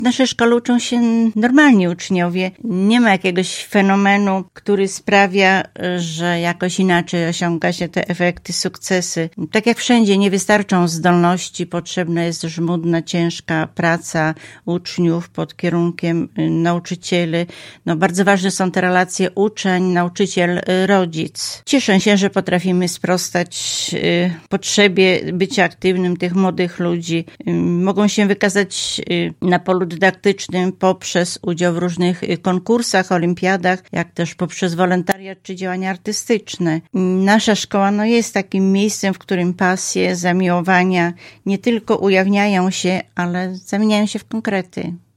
W naszej szkole uczą się normalni uczniowie. Nie ma jakiegoś fenomenu, który sprawia, że jakoś inaczej osiąga się te efekty, sukcesy. Tak jak wszędzie nie wystarczą zdolności, potrzebna jest żmudna, ciężka praca uczniów pod kierunkiem nauczycieli. Bardzo ważne są te relacje uczeń, nauczyciel, rodzic. Cieszę się, że potrafimy sprostać potrzebie bycia aktywnym tych młodych ludzi. Mogą się wykazać na polu dydaktycznym poprzez udział w różnych konkursach, olimpiadach, jak też poprzez wolontariat czy działania artystyczne. Nasza szkoła jest takim miejscem, w którym pasje, zamiłowania nie tylko ujawniają się, ale zamieniają się w konkrety.